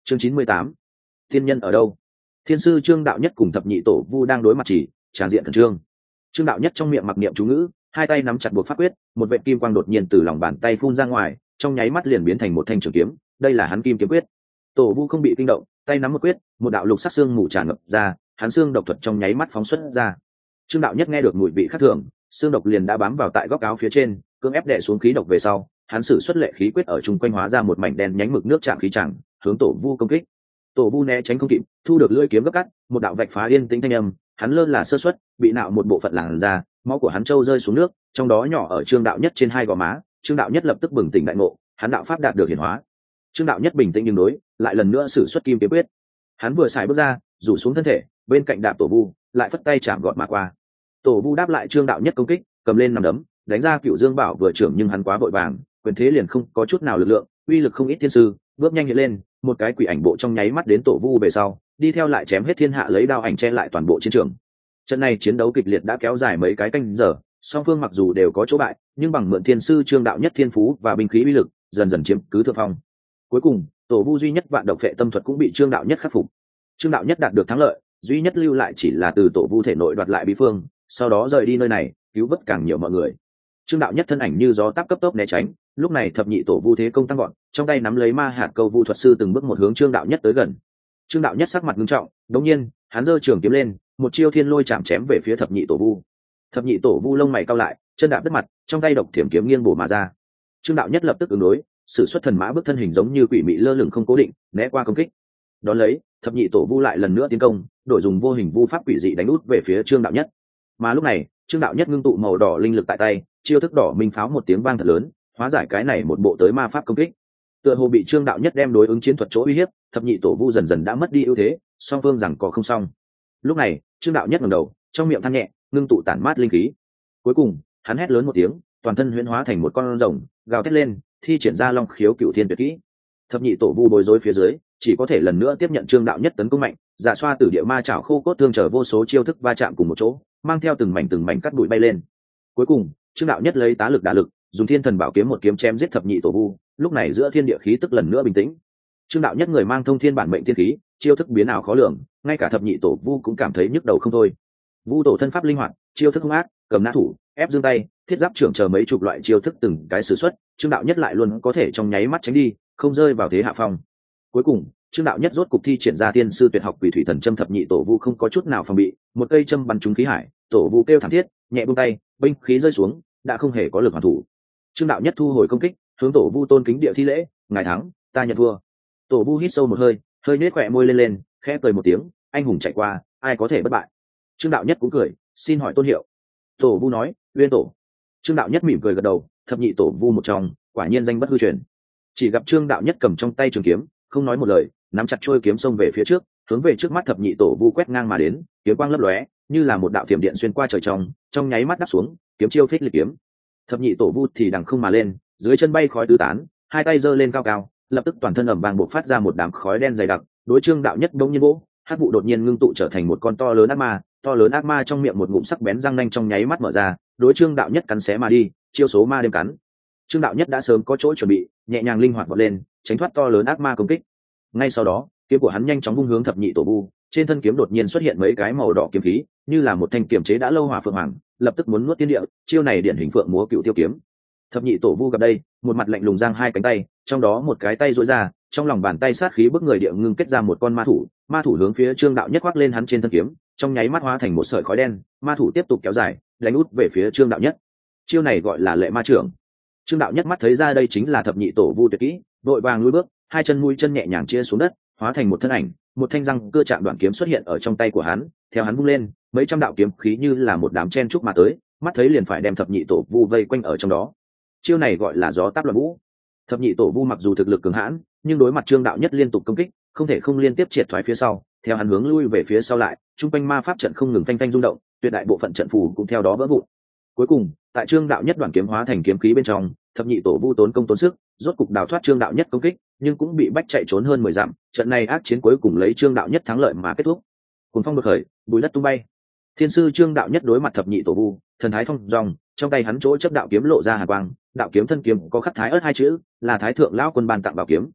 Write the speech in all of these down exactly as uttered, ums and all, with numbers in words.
Chương chín mươi tám, thiên nhân ở đâu? Thiên sư Trương Đạo Nhất cùng thập nhị tổ vu đang đối mặt, chỉ tràng diện khẩn trương. Trương Đạo Nhất trong miệng mặc niệm chú ngữ, hai tay nắm chặt buộc pháp quyết, một vệt kim quang đột nhiên từ lòng bàn tay phun ra ngoài, trong nháy mắt liền biến thành một thanh trường kiếm, đây là hắn Kim Kiếm Quyết. Tổ vu không bị kinh động, tay nắm một quyết, một đạo lục sắc xương mù tràn ngập ra, hắn xương độc thuật trong nháy mắt phóng xuất ra. Trương Đạo Nhất nghe được mùi vị khác thường, xương độc liền đã bám vào tại góc áo phía trên, cưỡng ép đè xuống khí độc về sau, hắn sử xuất lệ khí quyết ở trung quanh hóa ra một mảnh đen nhánh mực nước chạm khí chẳng, hướng tổ vu công kích. Tổ vu né tránh không kịp, thu được lưỡi kiếm gấp cắt, một đạo vạch phá yên tĩnh thanh âm, hắn lơ là sơ suất, bị nạo một bộ phận làn ra, máu của hắn trâu rơi xuống nước, trong đó nhỏ ở Trương Đạo Nhất trên hai gò má. Trương Đạo Nhất lập tức bừng tỉnh đại ngộ, hắn đạo pháp đạt được hiển hóa. Trương Đạo Nhất bình tĩnh nhưng đối, lại lần nữa sử xuất Kim Kiếm Quyết. Hắn vừa xài bước ra, rủ xuống thân thể, bên cạnh đạp tổ vu, lại phất tay chạm gọt mà qua. Tổ vu đáp lại Trương Đạo Nhất công kích, cầm lên nằm đấm, đánh ra Cựu Dương Bảo vừa trưởng, nhưng hắn quá vội vàng, quyền thế liền không có chút nào lực lượng, uy lực không ít. Thiên sư bước nhanh hiện lên, một cái quỷ ảnh bộ trong nháy mắt đến tổ vu về sau, đi theo lại chém hết thiên hạ, lấy đao ảnh che lại toàn bộ chiến trường. Trận này chiến đấu kịch liệt đã kéo dài mấy cái canh giờ, song phương mặc dù đều có chỗ bại, nhưng bằng mượn thiên sư Trương Đạo Nhất thiên phú và binh khí uy lực, dần dần chiếm cứ thượng phong. Cuối cùng, tổ vu duy nhất vạn độc phệ tâm thuật cũng bị Trương Đạo Nhất khắc phục. Trương Đạo Nhất đạt được thắng lợi, duy nhất lưu lại chỉ là từ tổ vu thể nội đoạt lại bí phương, sau đó rời đi nơi này, cứu vớt càng nhiều mọi người. Trương Đạo Nhất thân ảnh như gió táp cấp tốc né tránh, lúc này thập nhị tổ vu thế công tăng gọn, trong tay nắm lấy ma hạt câu vu thuật sư từng bước một hướng Trương Đạo Nhất tới gần. Trương Đạo Nhất sắc mặt nghiêm trọng, đột nhiên, hắn giơ trường kiếm lên, một chiêu thiên lôi chạm chém về phía thập nhị tổ vu. Thập nhị tổ vu lông mày cau lại, chân đạp đất mặt, trong tay độc thiểm kiếm nghiêng bổ mà ra. Trương Đạo Nhất lập tức ứng đối, sử xuất thần mã bước thân hình giống như quỷ mị lơ lửng không cố định, né qua công kích. Đón lấy, thập nhị tổ vu lại lần nữa tiến công, đổi dùng vô hình vu pháp quỷ dị đánh út về phía Trương Đạo Nhất. Mà lúc này, Trương Đạo Nhất ngưng tụ màu đỏ linh lực tại tay, chiêu thức đỏ minh pháo một tiếng vang thật lớn, hóa giải cái này một bộ tới ma pháp công kích. Tựa hồ bị Trương Đạo Nhất đem đối ứng chiến thuật chỗ uy hiếp, thập nhị tổ vu dần dần đã mất đi ưu thế, song phương rằng có không xong. Lúc này, Trương Đạo Nhất ngẩng đầu, trong miệng than nhẹ, ngưng tụ tản mát linh khí. Cuối cùng, hắn hét lớn một tiếng, toàn thân huyễn hóa thành một con rồng, gào thét lên, thi triển ra Long Khiếu Cửu Thiên tuyệt kỹ. Thập nhị tổ vu bối rối phía dưới, chỉ có thể lần nữa tiếp nhận Trương Đạo Nhất tấn công mạnh, dạ xoa tử địa ma chảo khô cốt thương trở vô số chiêu thức va chạm cùng một chỗ, mang theo từng mảnh từng mảnh cắt bụi bay lên. Cuối cùng, Trương Đạo Nhất lấy tá lực đả lực, dùng Thiên Thần Bảo kiếm một kiếm chém giết thập nhị tổ vu, lúc này giữa thiên địa khí tức lần nữa bình tĩnh. Trương Đạo Nhất người mang thông thiên bản mệnh thiên khí, chiêu thức biến ảo khó lường, ngay cả thập nhị tổ vu cũng cảm thấy nhức đầu không thôi. Vu tổ thân pháp linh hoạt, chiêu thức hung ác, cầm nã thủ, ép dương tay, thiết giáp trưởng chờ mấy chục loại chiêu thức từng cái sử xuất, Trương Đạo Nhất lại luôn có thể trong nháy mắt tránh đi, không rơi vào thế hạ phong. Cuối cùng, Trương Đạo Nhất rốt cục thi triển ra tiên sư tuyệt học quỷ thủy thần châm, thập nhị tổ vu không có chút nào phòng bị, một cây châm bắn trúng khí hải, tổ vu kêu thảm thiết, nhẹ buông tay, binh khí rơi xuống, đã không hề có lực hoàn thủ. Trương Đạo Nhất thu hồi công kích, hướng tổ vu tôn kính địa thi lễ, ngài thắng, ta nhận thua. Tổ vu hít sâu một hơi, hơi nết khỏe môi lên lên, khẽ cười một tiếng, anh hùng chạy qua, ai có thể bất bại. Trương Đạo Nhất cũng cười, xin hỏi tôn hiệu. Tổ vu nói, Uyên tổ. Trương Đạo Nhất mỉm cười gật đầu, thập nhị tổ vu một trong, quả nhiên danh bất hư truyền. Chỉ gặp Trương Đạo Nhất cầm trong tay trường kiếm, không nói một lời, nắm chặt chuôi kiếm xông về phía trước, hướng về trước mắt thập nhị tổ vu quét ngang mà đến, kiếm quang lấp lóe, như là một đạo thiểm điện xuyên qua trời trong, trong nháy mắt đáp xuống, kiếm chiêu phích lịch kiếm. Thập nhị tổ vu thì đằng không mà lên, dưới chân bay khói tứ tán, hai tay giơ lên cao cao, lập tức toàn thân ầm vang bộc phát ra một đám khói đen dày đặc, đối Trương Đạo Nhất bỗng nhiên vỗ, hắc vụ đột nhiên ngưng tụ trở thành một con to lớn ác ma, to lớn ác ma trong miệng một ngụm sắc bén răng nanh trong nháy mắt mở ra, đối Trương Đạo Nhất cắn xé mà đi, chiêu số ma đêm cắn. Trương Đạo Nhất đã sớm có chỗ chuẩn bị, nhẹ nhàng linh hoạt vọt lên, tránh thoát to lớn ác ma công kích. Ngay sau đó, kiếm của hắn nhanh chóng vung hướng thập nhị tổ vu, trên thân kiếm đột nhiên xuất hiện mấy cái màu đỏ kiếm khí, như là một thanh kiềm chế đã lâu hỏa phượng hoàng, lập tức muốn nuốt thiên địa, chiêu này điển hình phượng múa cựu tiêu kiếm. Thập nhị tổ vu gặp đây, một mặt lạnh lùng giang hai cánh tay, trong đó một cái tay duỗi ra, trong lòng bàn tay sát khí bức người địa ngưng kết ra một con ma thủ, ma thủ hướng phía Trương Đạo Nhất quắc lên hắn trên thân kiếm, trong nháy mắt hóa thành một sợi khói đen, ma thủ tiếp tục kéo dài, đánh út về phía Trương Đạo Nhất. Chiêu này gọi là lệ ma trưởng. Trương Đạo Nhất mắt thấy ra đây chính là thập nhị tổ vu tuyệt kỹ, vội vàng lùi bước, hai chân mũi chân nhẹ nhàng chia xuống đất, hóa thành một thân ảnh, một thanh răng cưa chạm đoạn kiếm xuất hiện ở trong tay của hắn, theo hắn vung lên, mấy trăm đạo kiếm khí như là một đám chen trúc mà tới, mắt thấy liền phải đem thập nhị tổ vu vây quanh ở trong đó. Chiêu này gọi là gió táp loạn vũ. Thập nhị tổ vu mặc dù thực lực cường hãn, nhưng đối mặt Trương Đạo Nhất liên tục công kích, không thể không liên tiếp triệt thoái phía sau, theo hắn hướng lui về phía sau lại, trung quanh ma pháp trận không ngừng phanh phanh rung động, tuyệt đại bộ phận trận phù cũng theo đó vỡ vụn. Cuối cùng, tại Trương Đạo Nhất đoạn kiếm hóa thành kiếm khí bên trong, thập nhị tổ vu tốn công tốn sức, rốt cục đào thoát Trương Đạo Nhất công kích, nhưng cũng bị bách chạy trốn hơn mười dặm. Trận này ác chiến cuối cùng lấy Trương Đạo Nhất thắng lợi mà kết thúc. Cuồng phong đột khởi, bụi đất tung bay. Thiên sư Trương Đạo Nhất đối mặt thập nhị tổ vu, thần thái thông dong, trong tay hắn chỗ chấp đạo kiếm lộ ra hàn quang, đạo kiếm thân kiếm có khắc thái ớt hai chữ, là thái thượng lão quân ban tặng bảo kiếm.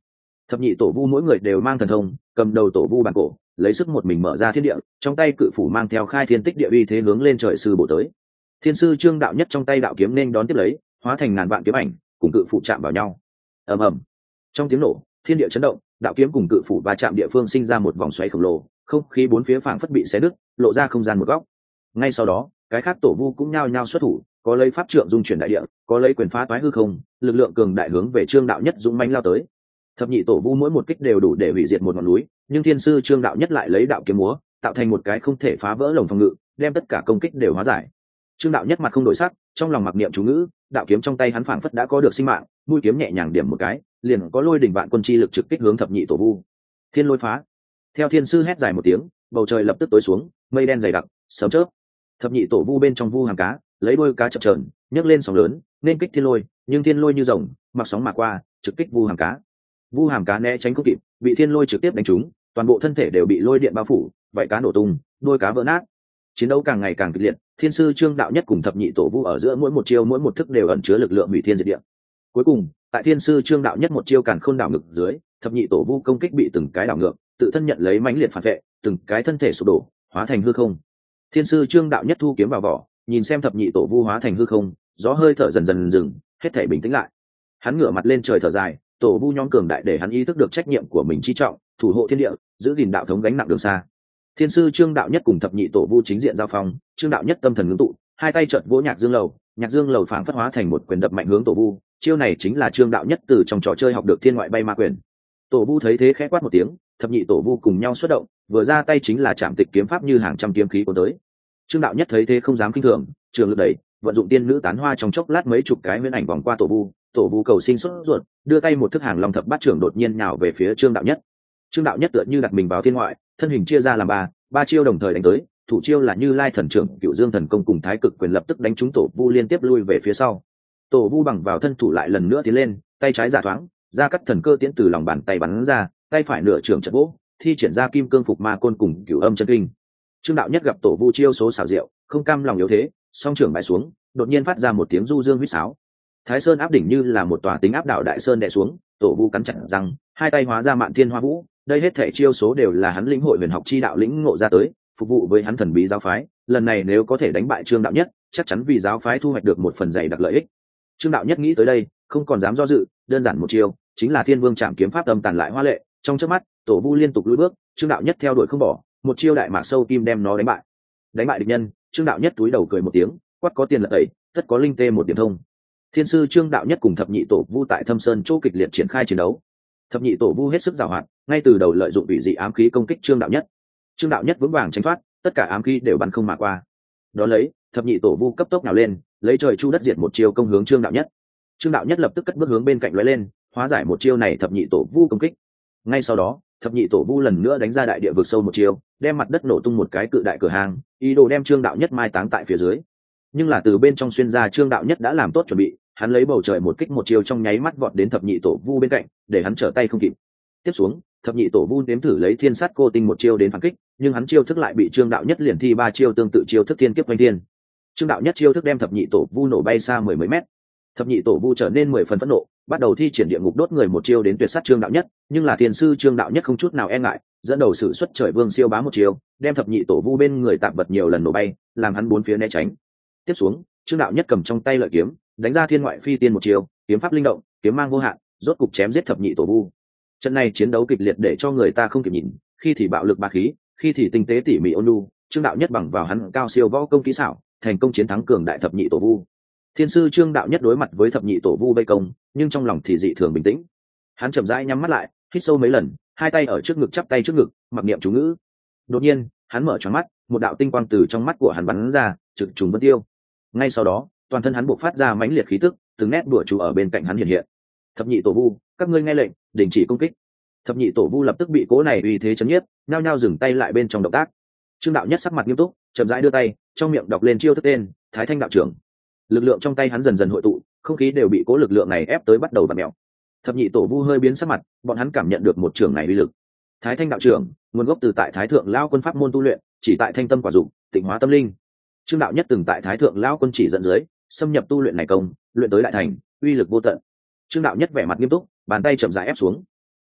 Thập nhị tổ vu mỗi người đều mang thần thông, cầm đầu tổ vu bản cổ lấy sức một mình mở ra thiên địa, trong tay cự phủ mang theo khai thiên tích địa uy thế hướng lên trời sư bổ tới. Thiên sư Trương Đạo Nhất trong tay đạo kiếm nên đón tiếp lấy, hóa thành ngàn vạn kiếm ảnh cùng cự phủ chạm vào nhau. Ầm ầm. Trong tiếng nổ, thiên địa chấn động, đạo kiếm cùng cự phủ va chạm địa phương sinh ra một vòng xoáy khổng lồ, không khí bốn phía phảng phất bị xé nứt, lộ ra không gian một góc. Ngay sau đó, cái khác tổ vu cũng nhao nhao xuất thủ, có lấy pháp trượng dung chuyển đại địa, có lấy quyền phá toái hư không, lực lượng cường đại hướng về Trương Đạo Nhất dũng mãnh lao tới. Thập nhị tổ vu mỗi một kích đều đủ để hủy diệt một ngọn núi, nhưng thiên sư Trương Đạo Nhất lại lấy đạo kiếm múa, tạo thành một cái không thể phá vỡ lồng phòng ngự, đem tất cả công kích đều hóa giải. Trương Đạo Nhất mặt không đổi sắc, trong lòng mặc niệm chú ngữ, đạo kiếm trong tay hắn phảng phất đã có được sinh mạng, mũi kiếm nhẹ nhàng điểm một cái, liền có lôi đỉnh vạn quân chi lực trực kích hướng thập nhị tổ vu. Thiên lôi phá. Theo thiên sư hét dài một tiếng, bầu trời lập tức tối xuống, mây đen dày đặc, sấm chớp. Thập nhị tổ vu bên trong vu hàm cá, lấy đôi cá chập chờn, nhấc lên sóng lớn, nên kích thiên lôi, nhưng thiên lôi như rồng, mặc sóng mà qua, trực kích vu hàm cá. Vu hàm cá né tránh không kịp, bị thiên lôi trực tiếp đánh trúng, toàn bộ thân thể đều bị lôi điện bao phủ, vậy cá nổ tung, đôi cá vỡ nát. Chiến đấu càng ngày càng kịch liệt, thiên sư Trương Đạo Nhất cùng thập nhị tổ vu ở giữa mỗi một chiêu mỗi một thức đều ẩn chứa lực lượng hủy thiên diệt địa. Cuối cùng, tại thiên sư Trương Đạo Nhất một chiêu càn khôn đảo ngược dưới, thập nhị tổ vu công kích bị từng cái đảo ngược, tự thân nhận lấy mãnh liệt phản vệ, từng cái thân thể sụp đổ, hóa thành hư không. Thiên sư Trương Đạo Nhất thu kiếm vào vỏ, nhìn xem thập nhị tổ vu hóa thành hư không, gió hơi thở dần dần dừng, hết thảy bình tĩnh lại. Hắn ngửa mặt lên trời thở dài, tổ vu nhóm cường đại để hắn ý thức được trách nhiệm của mình chi trọng, thủ hộ thiên địa, giữ gìn đạo thống gánh nặng đường xa. Thiên sư Trương Đạo Nhất cùng thập nhị tổ vu chính diện giao phong, Trương Đạo Nhất tâm thần ngưng tụ, hai tay chợt vỗ nhạc dương lầu, nhạc dương lầu phảng phất hóa thành một quyền đập mạnh hướng tổ vu, chiêu này chính là Trương Đạo Nhất từ trong trò chơi học được thiên ngoại bay ma quyền. Tổ vu thấy thế khẽ quát một tiếng, thập nhị tổ vu cùng nhau xuất động, vừa ra tay chính là chạm tịch kiếm pháp như hàng trăm kiếm khí cuốn tới. Trương Đạo Nhất thấy thế không dám kinh thường, trường lực đẩy, vận dụng tiên nữ tán hoa trong chốc lát mấy chục cái huyễn ảnh vòng qua tổ vu, tổ vu cầu sinh xuất ruột, đưa tay một thức hàng long thập bát trưởng đột nhiên nhào về phía Trương Đạo Nhất. Trương Đạo Nhất tựa như đặt mình vào thiên ngoại, thân hình chia ra làm ba, ba chiêu đồng thời đánh tới, thủ chiêu là Như Lai thần trưởng, Cựu Dương thần công cùng Thái Cực quyền lập tức đánh trúng tổ vu liên tiếp lui về phía sau. Tổ vu bằng vào thân thủ lại lần nữa tiến lên, tay trái giả thoáng, ra cắt thần cơ tiễn từ lòng bàn tay bắn ra, tay phải nửa trưởng chật vỗ, thi triển ra kim cương phục ma côn cùng Cửu Âm chân kinh. Trương Đạo Nhất gặp tổ vu chiêu số xảo diệu, không cam lòng yếu thế, song trưởng bại xuống, đột nhiên phát ra một tiếng du dương huýt sáo. Thái Sơn áp đỉnh như là một tòa tính áp đảo đại sơn đè xuống, tổ vu cắn chặt răng, hai tay hóa ra Mạn Thiên Hoa Vũ, đây hết thể chiêu số đều là hắn lĩnh hội huyền học chi đạo lĩnh ngộ ra tới, phục vụ với hắn thần bí giáo phái, lần này nếu có thể đánh bại Trương Đạo Nhất, chắc chắn vì giáo phái thu hoạch được một phần dày đặc lợi ích. Trương Đạo Nhất nghĩ tới đây, không còn dám do dự, đơn giản một chiêu, chính là Thiên Vương Trảm kiếm pháp âm tàn lại hoa lệ, trong chớp mắt, tổ vu liên tục lùi bước, Trương Đạo Nhất theo đuổi không bỏ, một chiêu đại mạc sâu kim đem nó đánh bại. Đánh bại địch nhân, Trương Đạo Nhất túi đầu cười một tiếng, quát có tiền là tẩy, tất có linh tê một điểm thông. Thiên sư Trương Đạo Nhất cùng thập nhị tổ vu tại Thâm Sơn chỗ kịch liệt triển khai chiến đấu. Thập nhị tổ vu hết sức giàu hoạt, ngay từ đầu lợi dụng vị dị ám khí công kích Trương Đạo Nhất. Trương Đạo Nhất vững vàng tránh thoát, tất cả ám khí đều bắn không mà qua. Đó lấy, thập nhị tổ vu cấp tốc nào lên, lấy trời chu đất diệt một chiêu công hướng Trương Đạo Nhất. Trương Đạo Nhất lập tức cất bước hướng bên cạnh lóe lên, hóa giải một chiêu này thập nhị tổ vu công kích. Ngay sau đó, thập nhị tổ vu lần nữa đánh ra đại địa vực sâu một chiêu, đem mặt đất nổ tung một cái cự đại cửa hàng, ý đồ đem Trương Đạo Nhất mai táng tại phía dưới. Nhưng là từ bên trong xuyên ra Trương Đạo Nhất đã làm tốt chuẩn bị, hắn lấy bầu trời một kích một chiêu trong nháy mắt vọt đến thập nhị tổ vu bên cạnh, để hắn trở tay không kịp. Tiếp xuống, thập nhị tổ vu nếm thử lấy thiên sát cô tinh một chiêu đến phản kích, nhưng hắn chiêu thức lại bị Trương Đạo Nhất liền thi ba chiêu tương tự chiêu thức thiên kiếp oanh thiên. Trương Đạo Nhất chiêu thức đem thập nhị tổ vu nổ bay xa mười mấy mét. Thập nhị tổ vu trở nên mười phần phẫn nộ, bắt đầu thi triển địa ngục đốt người một chiêu đến tuyệt sát Trương Đạo Nhất, nhưng là thiên sư Trương Đạo Nhất không chút nào e ngại, dẫn đầu sử xuất trời vương siêu bá một chiêu, đem thập nhị tổ vu bên người tạm vật nhiều lần nổ bay, làm hắn bốn phía né tránh. Tiếp xuống, Trương Đạo Nhất cầm trong tay lợi kiếm, đánh ra thiên ngoại phi tiên một chiêu, kiếm pháp linh động, kiếm mang vô hạn, rốt cục chém giết thập nhị tổ vu. Trận này chiến đấu kịch liệt để cho người ta không kịp nhìn, khi thì bạo lực bá khí, khi thì tinh tế tỉ mỉ ôn nhu, Trương Đạo Nhất bằng vào hắn cao siêu võ công kỹ xảo, thành công chiến thắng cường đại thập nhị tổ vu. Thiên sư Trương Đạo Nhất đối mặt với thập nhị tổ vu vây công, nhưng trong lòng thì dị thường bình tĩnh. Hắn chậm rãi nhắm mắt lại, hít sâu mấy lần, hai tay ở trước ngực chắp tay trước ngực, mặc niệm chú ngữ. Đột nhiên, hắn mở choáng mắt, một đạo tinh quang từ trong mắt của hắn bắn ra, trực trùng vân tiêu. Ngay sau đó, toàn thân hắn bộc phát ra mãnh liệt khí tức, từng nét đùa chú ở bên cạnh hắn hiện hiện. Thập nhị tổ vu, các ngươi nghe lệnh, đình chỉ công kích. Thập nhị tổ vu lập tức bị cố này uy thế chấn nhiếp, nhao nhao dừng tay lại bên trong động tác. Trương Đạo Nhất sắc mặt nghiêm túc, chậm rãi đưa tay, trong miệng đọc lên chiêu thức tên Thái Thanh đạo trưởng. Lực lượng trong tay hắn dần dần hội tụ, không khí đều bị cố lực lượng này ép tới bắt đầu vặn mèo. Thập nhị tổ vu hơi biến sắc mặt, bọn hắn cảm nhận được một trường này uy lực. Thái Thanh đạo trưởng, nguồn gốc từ tại Thái Thượng Lão Quân pháp môn tu luyện, chỉ tại thanh tâm quả dụng, tịnh hóa tâm linh. Trương Đạo Nhất từng tại Thái Thượng Lão Quân chỉ dẫn dưới, xâm nhập tu luyện này công, luyện tới đại thành, uy lực vô tận. Trương Đạo Nhất vẻ mặt nghiêm túc, bàn tay chậm rãi ép xuống.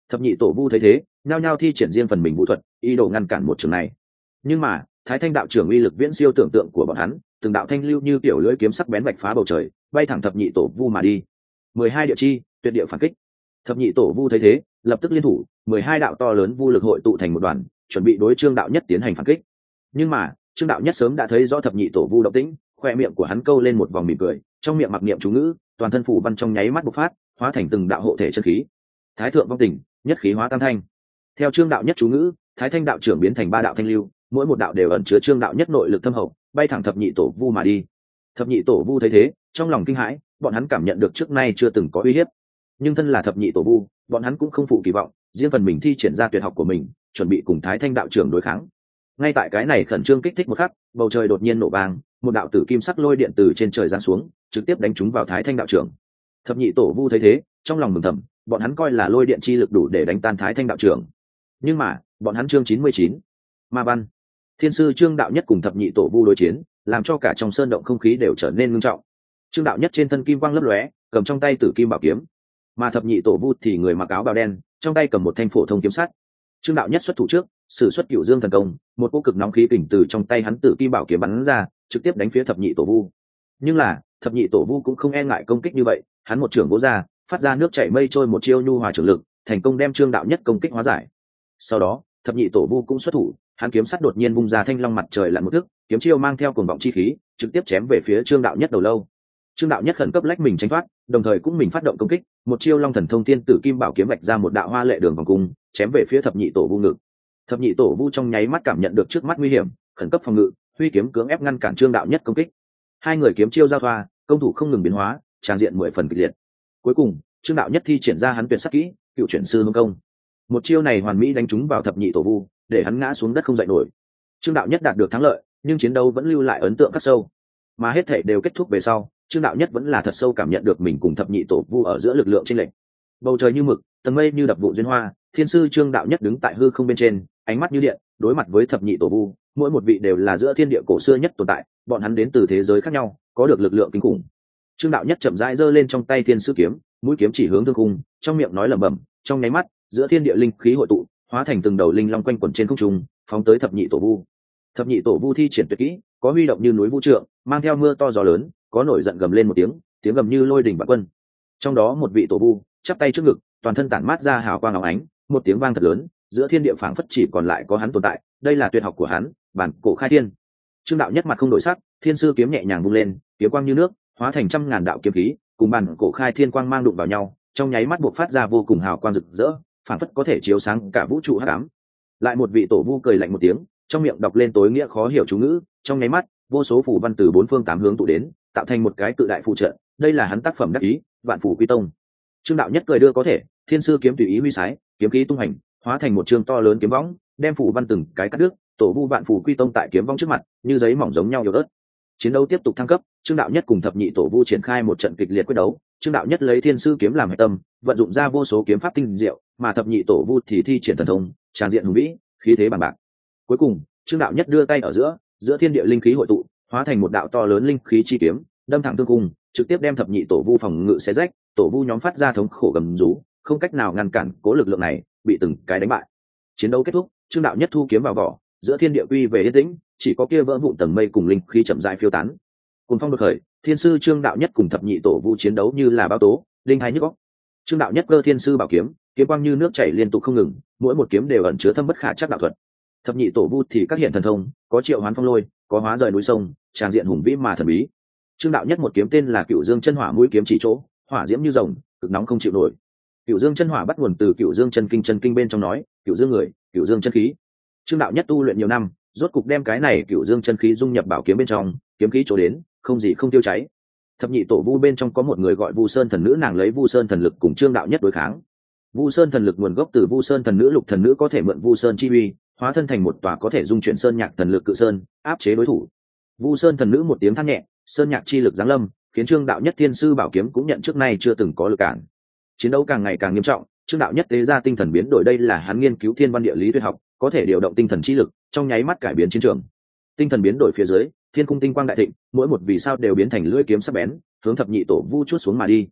Thập nhị tổ vu thấy thế nhao nhao thi triển riêng phần mình vũ thuật ý đồ ngăn cản một trường này. Nhưng mà thái thanh đạo trưởng uy lực viễn siêu tưởng tượng của bọn hắn, từng đạo thanh lưu như kiểu lưỡi kiếm sắc bén vạch phá bầu trời, bay thẳng thập nhị tổ vu mà đi. Mười hai địa chi tuyệt địa phản kích. Thập nhị tổ vu thấy thế lập tức liên thủ, mười hai đạo to lớn vu lực hội tụ thành một đoàn, chuẩn bị đối Trương Đạo Nhất tiến hành phản kích. Nhưng mà Trương Đạo Nhất sớm đã thấy rõ thập nhị tổ vu động tĩnh, khoe miệng của hắn câu lên một vòng mỉm cười, trong miệng mặc niệm chú ngữ, toàn thân phủ văn trong nháy mắt bộc phát, hóa thành từng đạo hộ thể chân khí. Thái thượng vong tình, nhất khí hóa tam thanh. Theo Trương Đạo Nhất chú ngữ, thái thanh đạo trưởng biến thành ba đạo thanh lưu, mỗi một đạo đều ẩn chứa Trương Đạo Nhất nội lực thâm hậu, bay thẳng thập nhị tổ vu mà đi. Thập nhị tổ vu thấy thế trong lòng kinh hãi, bọn hắn cảm nhận được trước nay chưa từng có uy hiếp. Nhưng thân là thập nhị tổ vu, bọn hắn cũng không phụ kỳ vọng, riêng phần mình thi triển ra tuyệt học của mình, chuẩn bị cùng thái thanh đạo trưởng đối kháng. Ngay tại cái này khẩn trương kích thích một khắc, bầu trời đột nhiên nổ vang, một đạo tử kim sắc lôi điện từ trên trời giáng xuống, trực tiếp đánh trúng vào thái thanh đạo trưởng. Thập nhị tổ vu thấy thế trong lòng mừng thầm, bọn hắn coi là lôi điện chi lực đủ để đánh tan thái thanh đạo trưởng. Nhưng mà bọn hắn chương chín mươi chín ma văn, thiên sư Trương Đạo Nhất cùng thập nhị tổ vu đối chiến, làm cho cả trong sơn động không khí đều trở nên ngưng trọng. Trương Đạo Nhất trên thân kim quang lấp lóe, cầm trong tay tử kim bảo kiếm, mà thập nhị tổ vu thì người mặc áo bào đen, trong tay cầm một thanh phổ thông kiếm sắt. Trương Đạo Nhất xuất thủ trước, sử xuất Cửu Dương thần công, một cỗ cực nóng khí kình từ trong tay hắn tử kim bảo kiếm bắn ra, trực tiếp đánh phía thập nhị tổ vu. Nhưng là thập nhị tổ vu cũng không e ngại công kích như vậy, hắn một trường vỗ ra, phát ra nước chảy mây trôi một chiêu nhu hòa trường lực, thành công đem Trương Đạo Nhất công kích hóa giải. Sau đó thập nhị tổ vu cũng xuất thủ, hắn kiếm sắt đột nhiên vung ra thanh long mặt trời lặn một thước, kiếm chiêu mang theo cuồng vọng chi khí, trực tiếp chém về phía Trương Đạo Nhất đầu lâu. Trương Đạo Nhất khẩn cấp lách mình tránh thoát, đồng thời cũng mình phát động công kích, một chiêu long thần thông thiên tử kim bảo kiếm vạch ra một đạo hoa lệ đường vòng cung, chém về phía thập nhị tổ vu ngực. Thập nhị tổ vu trong nháy mắt cảm nhận được trước mắt nguy hiểm, khẩn cấp phòng ngự, huy kiếm cưỡng ép ngăn cản Trương Đạo Nhất công kích. Hai người kiếm chiêu giao thoa, công thủ không ngừng biến hóa, tràng diện mười phần kịch liệt. Cuối cùng Trương Đạo Nhất thi triển ra hắn tuyệt sắc kỹ cựu chuyển sư hương công, một chiêu này hoàn mỹ đánh trúng vào thập nhị tổ vu, để hắn ngã xuống đất không dậy nổi. Trương Đạo Nhất đạt được thắng lợi, nhưng chiến đấu vẫn lưu lại ấn tượng khắc sâu. Mà hết thảy đều kết thúc về sau, Trương Đạo Nhất vẫn là thật sâu cảm nhận được mình cùng thập nhị tổ vu ở giữa lực lượng chênh lệch. Bầu trời như mực, tầng mây như đập vụ duyên hoa, thiên sư Trương Đạo Nhất đứng tại hư không bên trên, ánh mắt như điện, đối mặt với thập nhị tổ vu, mỗi một vị đều là giữa thiên địa cổ xưa nhất tồn tại, bọn hắn đến từ thế giới khác nhau, có được lực lượng kinh khủng. Trương Đạo Nhất chậm rãi giơ lên trong tay thiên sư kiếm, mũi kiếm chỉ hướng thương khung, trong miệng nói lẩm bẩm, trong nháy mắt, giữa thiên địa linh khí hội tụ, hóa thành từng đầu linh long quanh quẩn trên không trung, phóng tới thập nhị tổ vu. Thập nhị tổ vu thi triển tuyệt kỹ, có huy động như núi vũ trượng, mang theo mưa to gió lớn, có nổi giận gầm lên một tiếng, tiếng gầm như lôi đình bạo quân. Trong đó một vị tổ vu chắp tay trước ngực, toàn thân tản mát ra hào quang óng ánh, một tiếng vang thật lớn, giữa thiên địa phảng phất chỉ còn lại có hắn tồn tại, đây là tuyệt học của hắn, bản cổ khai thiên. Trương Đạo Nhất mặt không đổi sắc, thiên sư kiếm nhẹ nhàng vung lên, kiếm quang như nước, hóa thành trăm ngàn đạo kiếm khí, cùng bản cổ khai thiên quang mang đụng vào nhau, trong nháy mắt buộc phát ra vô cùng hào quang rực rỡ, phảng phất có thể chiếu sáng cả vũ trụ hắc ám. Lại một vị tổ vu cười lạnh một tiếng, trong miệng đọc lên tối nghĩa khó hiểu chú ngữ, trong nháy mắt, vô số phù văn từ bốn phương tám hướng tụ đến, tạo thành một cái cự đại phù trận, đây là hắn tác phẩm đắc ý, Vạn Phù Quy Tông. Trương Đạo Nhất cười đưa có thể, thiên sư kiếm tùy ý huy sái, kiếm khí tung hành, hóa thành một trường to lớn kiếm võng, đem phù văn từng cái cắt đứt, tổ vu Vạn Phù Quy Tông tại kiếm võng trước mặt, như giấy mỏng giống nhau yếu ớt. Chiến đấu tiếp tục thăng cấp, Trương Đạo Nhất cùng thập nhị tổ vu triển khai một trận kịch liệt quyết đấu. Trương Đạo Nhất lấy thiên sư kiếm làm hệ tâm, vận dụng ra vô số kiếm pháp tinh diệu, mà thập nhị tổ vu thì thi triển thần thông, tràng diện hùng vĩ, khí thế bằng bạc. Cuối cùng, Trương Đạo Nhất đưa tay ở giữa, giữa thiên địa linh khí hội tụ, hóa thành một đạo to lớn linh khí chi kiếm, đâm thẳng tương cung, trực tiếp đem thập nhị tổ vu phòng ngự xé rách, tổ vu nhóm phát ra thống khổ gầm rú, không cách nào ngăn cản cố lực lượng này, bị từng cái đánh bại. Chiến đấu kết thúc, Trương Đạo Nhất thu kiếm vào vỏ, giữa thiên địa quy về yên tĩnh, chỉ có kia vỡ vụn tầng mây cùng linh khí chậm rãi phiêu tán. Cùng phong đột khởi, thiên sư Trương Đạo Nhất cùng thập nhị tổ vu chiến đấu như là bao tố, linh hai nhức óc. Trương Đạo Nhất cơ thiên sư bảo kiếm, kiếm quang như nước chảy liên tục không ngừng, mỗi một kiếm đều ẩn chứa thâm bất khả chắc đạo thuật. Thập nhị tổ vu thì các hiện thần thông, có triệu hoán phong lôi, có hóa rời núi sông, tràng diện hùng vĩ mà thần bí. Trương Đạo Nhất một kiếm tên là Cửu Dương Chân Hỏa, mũi kiếm chỉ chỗ, hỏa diễm như rồng, cực nóng không chịu nổi. Cửu Dương Chân Hỏa bắt nguồn từ Cửu Dương Chân Kinh, chân kinh bên trong nói, Cửu Dương người, Cửu Dương chân khí. Trương Đạo Nhất tu luyện nhiều năm, rốt cục đem cái này Cửu Dương chân khí dung nhập bảo kiếm bên trong, kiếm khí chỗ đến, không gì không tiêu cháy. Thập nhị tổ vu bên trong có một người gọi Vu Sơn thần nữ, nàng lấy Vu Sơn thần lực cùng Trương Đạo Nhất đối kháng. Vu Sơn thần lực nguồn gốc từ Vu Sơn thần nữ, lục thần nữ có thể mượn Vu Sơn chi uy, hóa thân thành một tòa có thể dung chuyển sơn nhạc thần lực cự sơn, áp chế đối thủ. Vu Sơn thần nữ một tiếng than nhẹ, sơn nhạc chi lực giáng lâm, khiến Trương Đạo Nhất thiên sư bảo kiếm cũng nhận trước nay chưa từng có lực cản. Chiến đấu càng ngày càng nghiêm trọng, Trương Đạo Nhất tế ra tinh thần biến đổi, đây là hắn nghiên cứu thiên văn địa lý tuyệt học, có thể điều động tinh thần chi lực, trong nháy mắt cải biến chiến trường. Tinh thần biến đổi phía dưới, thiên cung tinh quang đại thịnh, mỗi một vì sao đều biến thành lưỡi kiếm sắc bén, hướng thập nhị tổ vu chuốt xuống mà đi.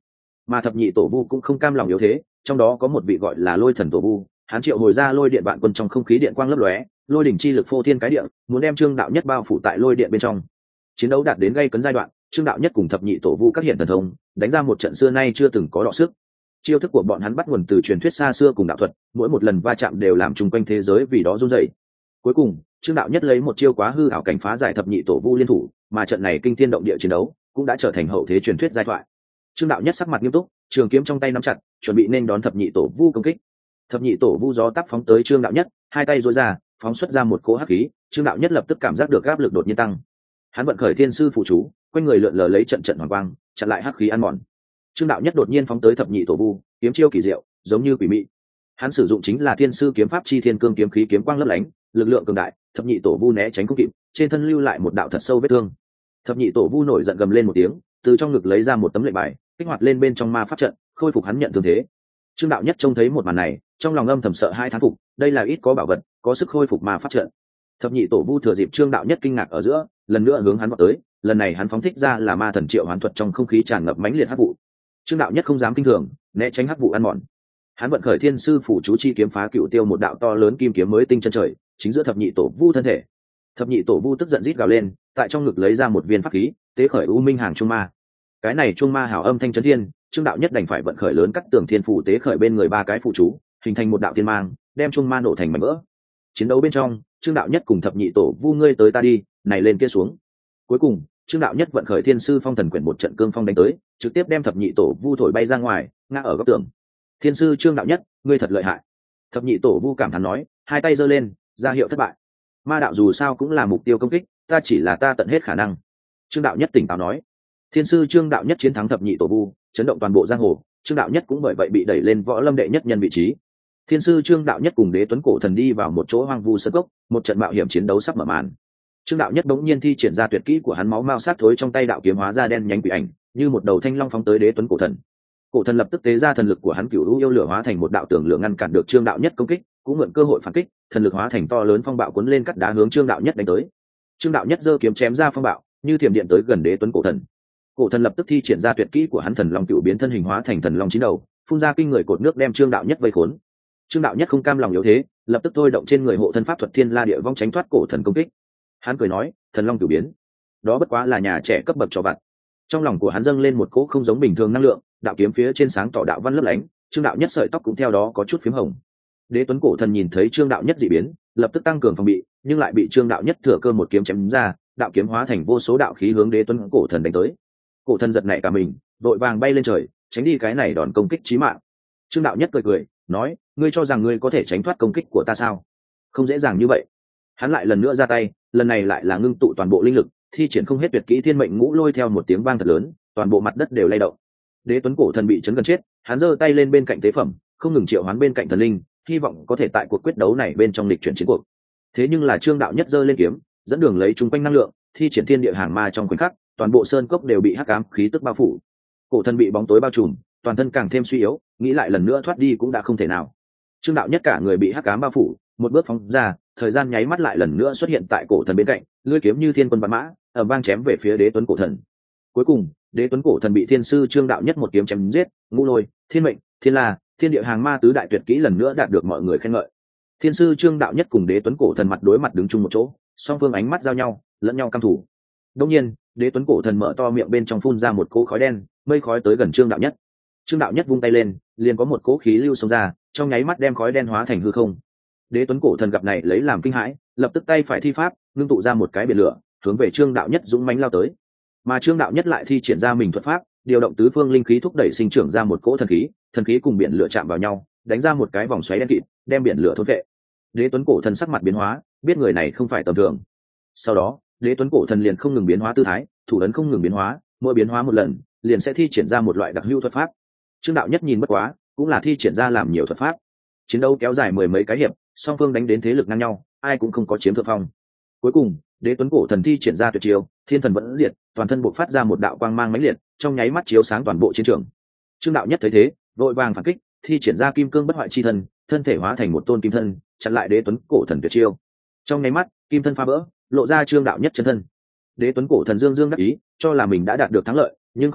mà thập nhị tổ vu cũng không cam lòng yếu thế, trong đó có một vị gọi là lôi thần tổ vu, hắn triệu hồi ra lôi điện vạn quân trong không khí điện quang lấp lóe, lôi đỉnh chi lực phô thiên cái địa, muốn đem Trương Đạo Nhất bao phủ tại lôi điện bên trong. Chiến đấu đạt đến gay cấn giai đoạn, Trương Đạo Nhất cùng thập nhị tổ vu các hiện thần thông, đánh ra một trận xưa nay chưa từng có đọ sức. Chiêu thức của bọn hắn bắt nguồn từ truyền thuyết xa xưa cùng đạo thuật, mỗi một lần va chạm đều làm chung quanh thế giới vì đó run rẩy. Cuối cùng, Trương Đạo Nhất lấy một chiêu quá hư ảo cảnh phá giải thập nhị tổ vu liên thủ, mà trận này kinh thiên động địa chiến đấu cũng đã trở thành hậu thế truyền thuyết giai thoại. Trương Đạo Nhất sắc mặt nghiêm túc, trường kiếm trong tay nắm chặt, chuẩn bị nên đón thập nhị tổ vu công kích. Thập nhị tổ vu gió táp phóng tới Trương Đạo Nhất, hai tay duỗi ra, phóng xuất ra một cỗ hắc khí. Trương Đạo Nhất lập tức cảm giác được áp lực đột nhiên tăng. Hắn vận khởi thiên sư phụ chú, quanh người lượn lờ lấy trận trận hoàng quang, chặn lại hắc khí ăn mòn. Trương Đạo Nhất đột nhiên phóng tới thập nhị tổ vu, kiếm chiêu kỳ diệu, giống như quỷ mị. Hắn sử dụng chính là thiên sư kiếm pháp chi thiên cương kiếm khí, kiếm quang lấp lánh, lực lượng cường đại. Thập nhị tổ vu né tránh không kịp, trên thân lưu lại một đạo thật sâu vết thương. Thập nhị tổ vu nổi giận gầm lên một tiếng, từ trong ngực lấy ra một tấm lệnh bài, kích hoạt lên bên trong ma pháp trận, khôi phục hắn nhận thương thế. Trương Đạo Nhất trông thấy một màn này, trong lòng âm thầm sợ hai thán phục, đây là ít có bảo vật, có sức khôi phục ma pháp trận. Thập nhị tổ vu thừa dịp Trương Đạo Nhất kinh ngạc ở giữa, lần nữa hướng hắn vọt tới, lần này hắn phóng thích ra là ma thần triệu hoán thuật, trong không khí tràn ngập mãnh liệt hắc vụ. Trương Đạo Nhất không dám kinh thường, né tránh hắc vụ ăn mòn. Hắn vận khởi thiên sư phủ chú chi kiếm phá cựu tiêu, một đạo to lớn kim kiếm mới tinh chân trời, chính giữa thập nhị tổ vu thân thể. Thập nhị tổ vu tức giận rít gào lên, tại trong ngực lấy ra một viên pháp khí, tế khởi u minh hàng trung ma. Cái này trung ma hào âm thanh chấn thiên, Trương Đạo Nhất đành phải vận khởi lớn cắt tường thiên phủ tế khởi bên người ba cái phụ chú, hình thành một đạo thiên mang, đem trung ma nổ thành mảnh vỡ. Chiến đấu bên trong, Trương Đạo Nhất cùng thập nhị tổ vu ngươi tới ta đi, này lên kia xuống. Cuối cùng, Trương Đạo Nhất vận khởi thiên sư phong thần quyển, một trận cương phong đánh tới, trực tiếp đem thập nhị tổ vu thổi bay ra ngoài, ngã ở góc tường. Thiên sư Trương Đạo Nhất, ngươi thật lợi hại. Thập nhị tổ vu cảm thán nói, hai tay giơ lên, ra hiệu thất bại. Ma đạo dù sao cũng là mục tiêu công kích, ta chỉ là ta tận hết khả năng. Trương Đạo Nhất tỉnh táo nói. Thiên sư Trương Đạo Nhất chiến thắng thập nhị tổ vu, chấn động toàn bộ giang hồ. Trương Đạo Nhất cũng bởi vậy bị đẩy lên võ lâm đệ nhất nhân vị trí. Thiên sư Trương Đạo Nhất cùng Đế Tuấn Cổ Thần đi vào một chỗ hoang vu sơn cốc, một trận mạo hiểm chiến đấu sắp mở màn. Trương Đạo Nhất bỗng nhiên thi triển ra tuyệt kỹ của hắn, máu mao sát thối trong tay đạo kiếm hóa ra đen nhánh quỷ ảnh, như một đầu thanh long phóng tới Đế Tuấn Cổ Thần. Cổ Thần lập tức tế ra thần lực của hắn cửu u yêu lửa, hóa thành một đạo tường lửa ngăn cản được Trương Đạo Nhất công kích, cũng mượn cơ hội phản kích, thần lực hóa thành to lớn phong bạo cuốn lên cắt đá hướng Trương Đạo Nhất đánh tới. Trương Đạo Nhất giơ kiếm chém ra phong bạo, như thiểm điện tới gần Đế Tuấn Cổ Thần. Cổ Thần lập tức thi triển ra tuyệt kỹ của hắn thần long cựu biến, thân hình hóa thành thần long chín đầu, phun ra kinh người cột nước đem Trương Đạo Nhất vây khốn. Trương Đạo Nhất không cam lòng yếu thế, lập tức thôi động trên người hộ thân pháp thuật Thiên La Địa Vong tránh thoát Cổ Thần công kích. Hắn cười nói, thần long cửu biến, đó bất quá là nhà trẻ cấp bậc trò vặt. Trong lòng của hắn dâng lên một cỗ không giống bình thường năng lượng, đạo kiếm phía trên sáng tỏ đạo văn lấp lánh, Trương Đạo Nhất sợi tóc cũng theo đó có chút phím hồng. Đế Tuấn Cổ Thần nhìn thấy Trương Đạo Nhất dị biến, lập tức tăng cường phòng bị, nhưng lại bị Trương Đạo Nhất thừa cơ một kiếm chém ra, đạo kiếm hóa thành vô số đạo khí hướng Đế Tuấn Cổ Thần đánh tới. Cổ Thần giật nảy cả mình, đội vàng bay lên trời, tránh đi cái này đòn công kích chí mạng. Trương Đạo Nhất cười cười, nói, ngươi cho rằng ngươi có thể tránh thoát công kích của ta sao? Không dễ dàng như vậy. Hắn lại lần nữa ra tay, lần này lại là ngưng tụ toàn bộ linh lực, thi triển không hết tuyệt kỹ Thiên Mệnh Ngũ Lôi, theo một tiếng vang thật lớn, toàn bộ mặt đất đều lay động. Đế Tuấn Cổ Thần bị chấn gần chết, hắn giơ tay lên bên cạnh tế phẩm, không ngừng triệu hoán bên cạnh thần linh, hy vọng có thể tại cuộc quyết đấu này bên trong lịch chuyển chiến cuộc. Thế nhưng là Trương Đạo Nhất giơ lên kiếm, dẫn đường lấy trung quanh năng lượng, thi triển thiên địa hàng ma, trong khoảnh khắc, toàn bộ sơn cốc đều bị hắc ám khí tức bao phủ. Cổ Thần bị bóng tối bao trùm, toàn thân càng thêm suy yếu, nghĩ lại lần nữa thoát đi cũng đã không thể nào. Trương Đạo Nhất cả người bị hắc ám bao phủ, một bước phóng ra, thời gian nháy mắt lại lần nữa xuất hiện tại Cổ Thần bên cạnh, lưỡi kiếm như thiên quân vạn mã, ầm vang chém về phía Đế Tuấn Cổ Thần. Cuối cùng, Đế Tuấn Cổ Thần bị Thiên sư Trương Đạo Nhất một kiếm chém giết, Ngũ Lôi, Thiên Mệnh, Thiên La, Thiên địa hàng ma tứ đại tuyệt kỹ lần nữa đạt được mọi người khen ngợi. Thiên sư Trương Đạo Nhất cùng Đế Tuấn Cổ Thần mặt đối mặt đứng chung một chỗ, song phương ánh mắt giao nhau, lẫn nhau căm thù. Đương nhiên, Đế Tuấn Cổ Thần mở to miệng, bên trong phun ra một cỗ khói đen, mây khói tới gần Trương Đạo Nhất. Trương Đạo Nhất vung tay lên, liền có một cỗ khí lưu xông ra, trong nháy mắt đem khói đen hóa thành hư không. Đế Tuấn Cổ Thần gặp này lấy làm kinh hãi, lập tức tay phải thi pháp, ngưng tụ ra một cái biển lửa, hướng về Trương Đạo Nhất dũng mãnh lao tới. Mà Trương Đạo Nhất lại thi triển ra mình thuật pháp, điều động tứ phương linh khí thúc đẩy sinh trưởng ra một cỗ thần khí, thần khí cùng biển lửa chạm vào nhau, đánh ra một cái vòng xoáy đen kịt, đem biển lửa thôn vệ. Đế Tuấn Cổ Thần sắc mặt biến hóa, biết người này không phải tầm thường. Sau đó, Đế Tuấn Cổ Thần liền không ngừng biến hóa tư thái, thủ ấn không ngừng biến hóa, mỗi biến hóa một lần, liền sẽ thi triển ra một loại đặc hữu thuật pháp. Trương Đạo Nhất nhìn bất quá, cũng là thi triển ra làm nhiều thuật pháp. Chiến đấu kéo dài mười mấy cái hiệp, song phương đánh đến thế lực ngang nhau, ai cũng không có chiếm thượng phong. Cuối cùng, Đế Tuấn Cổ Thần thi triển ra tuyệt chiêu, Thiên Thần vẫn diệt, toàn thân bộc phát ra một đạo quang mang mãnh liệt, trong nháy mắt chiếu sáng toàn bộ chiến trường. Trương Đạo Nhất thấy thế, vội vàng phản kích, thi triển ra kim cương bất hoại chi thân, thân thể hóa thành một tôn kim thân, chặn lại Đế Tuấn Cổ Thần tuyệt chiêu. Trong nháy mắt, kim thân phá vỡ, lộ ra Trương Đạo Nhất chân thân. Đế Tuấn Cổ Thần dương dương đắc ý, cho là mình đã đạt được thắng lợi, nhưng không ngờ,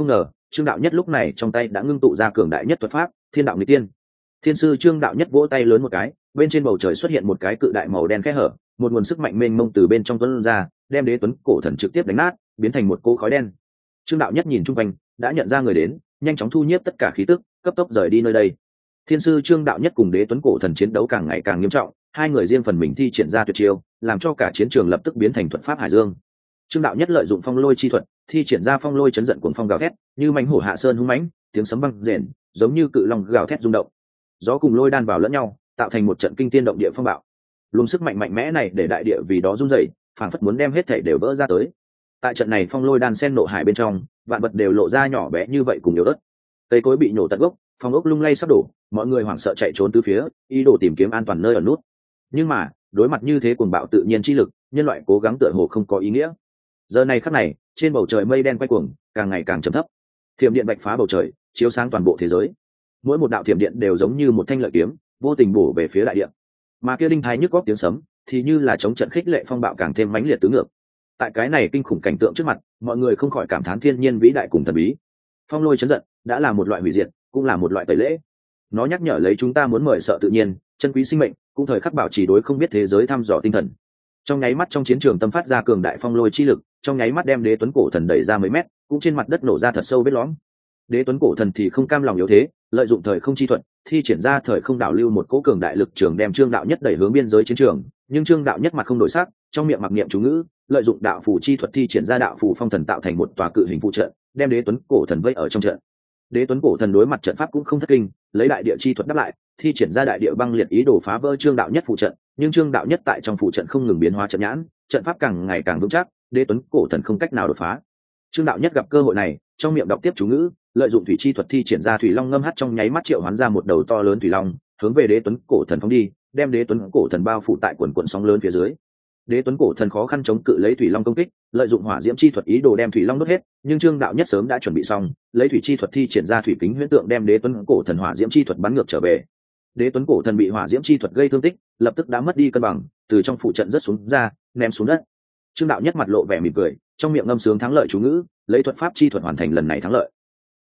Trương Đạo Nhất lúc này trong tay đã ngưng tụ ra cường đại nhất thuật pháp Thiên Đạo Nghịch Tiên. Thiên sư Trương Đạo Nhất vỗ tay lớn một cái, bên trên bầu trời xuất hiện một cái cự đại màu đen khe hở, một nguồn sức mạnh mênh mông từ bên trong tuôn ra, đem Đế Tuấn cổ thần trực tiếp đánh nát, biến thành một cỗ khói đen. Trương Đạo Nhất nhìn chung quanh, đã nhận ra người đến, nhanh chóng thu nhiếp tất cả khí tức, cấp tốc rời đi nơi đây. Thiên sư Trương Đạo Nhất cùng Đế Tuấn cổ thần chiến đấu càng ngày càng nghiêm trọng, hai người riêng phần mình thi triển ra tuyệt chiêu, làm cho cả chiến trường lập tức biến thành thuật pháp hải dương. Trương Đạo Nhất lợi dụng phong lôi chi thuật, thi triển ra phong lôi chấn giận cuồng phong gào thét, như mãnh hổ hạ sơn hung mãnh, tiếng sấm vang rền, giống như cự long gào thét rung động. Gió cùng lôi đan vào lẫn nhau, tạo thành một trận kinh thiên động địa phong bạo. Luồng sức mạnh mạnh mẽ này để đại địa vì đó rung rẩy, phảng phất muốn đem hết thảy đều vỡ ra tới. Tại trận này phong lôi đan sen nộ hải bên trong, vạn vật đều lộ ra nhỏ bé như vậy cùng yếu ớt. Cây cối bị nổ tận gốc, phong ốc lung lay sắp đổ, mọi người hoảng sợ chạy trốn tứ phía, ý đồ tìm kiếm an toàn nơi ở nút. Nhưng mà, đối mặt như thế cuồng bạo tự nhiên chi lực, nhân loại cố gắng tựa hồ không có ý nghĩa. Giờ này khắc này, trên bầu trời mây đen quay cuồng, càng ngày càng trầm thấp. Thiểm điện bạch phá bầu trời, chiếu sáng toàn bộ thế giới. Mỗi một đạo thiểm điện đều giống như một thanh lợi kiếm, vô tình bổ về phía đại địa. Mà kia đinh thái nhức góc tiếng sấm, thì như là chống trận khích lệ phong bạo càng thêm mãnh liệt tứ ngược. Tại cái này kinh khủng cảnh tượng trước mặt, mọi người không khỏi cảm thán thiên nhiên vĩ đại cùng thần bí. Phong lôi chấn giận đã là một loại hủy diệt, cũng là một loại tẩy lễ. Nó nhắc nhở lấy chúng ta muốn mời sợ tự nhiên, chân quý sinh mệnh, cũng thời khắc bảo trì đối không biết thế giới thăm dò tinh thần. Trong nháy mắt trong chiến trường tâm phát ra cường đại phong lôi chi lực, trong nháy mắt đem Đế Tuấn cổ thần đẩy ra mấy mét, cũng trên mặt đất nổ ra thật sâu vết lõm. Đế Tuấn cổ thần thì không cam lòng yếu thế, lợi dụng thời không chi thuật, thi triển ra thời không đảo lưu một cỗ cường đại lực trường đem Trương Đạo Nhất đẩy hướng biên giới chiến trường, nhưng Trương Đạo Nhất mặt không đổi sắc, trong miệng mặc niệm chú ngữ, lợi dụng đạo phù chi thuật thi triển ra đạo phù phong thần tạo thành một tòa cự hình phụ trận, đem Đế Tuấn cổ thần vây ở trong trận. Đế Tuấn cổ thần đối mặt trận pháp cũng không thất kinh, lấy đại địa chi thuật đáp lại, thi triển ra đại địa băng liệt ý đồ phá vỡ Trương Đạo Nhất phụ trận, nhưng Trương Đạo Nhất tại trong phụ trận không ngừng biến hóa trận nhãn, trận pháp càng ngày càng vững chắc, Đế Tuấn cổ thần không cách nào đột phá. Trương Đạo Nhất gặp cơ hội này, trong miệng đọc tiếp chú ngữ, lợi dụng thủy chi thuật thi triển ra thủy long ngâm hát trong nháy mắt triệu hoán ra một đầu to lớn thủy long, hướng về Đế Tuấn cổ thần phóng đi, đem Đế Tuấn cổ thần bao phủ tại quần quần sóng lớn phía dưới. Đế Tuấn cổ thần khó khăn chống cự lấy thủy long công kích, lợi dụng hỏa diễm chi thuật ý đồ đem thủy long đốt hết, nhưng Trương Đạo Nhất sớm đã chuẩn bị xong, lấy thủy chi thuật thi triển ra thủy kính huyễn tượng đem Đế Tuấn cổ thần hỏa diễm chi thuật bắn ngược trở về. Đế Tuấn cổ thần bị hỏa diễm chi thuật gây thương tích, lập tức đã mất đi cân bằng, từ trong phụ trận rớt xuống ra, ném xuống đất. Trương Đạo Nhất mặt lộ vẻ mỉm cười, trong miệng ngâm sướng thắng lợi chú ngữ, lấy thuật pháp chi thuật hoàn thành lần này thắng lợi.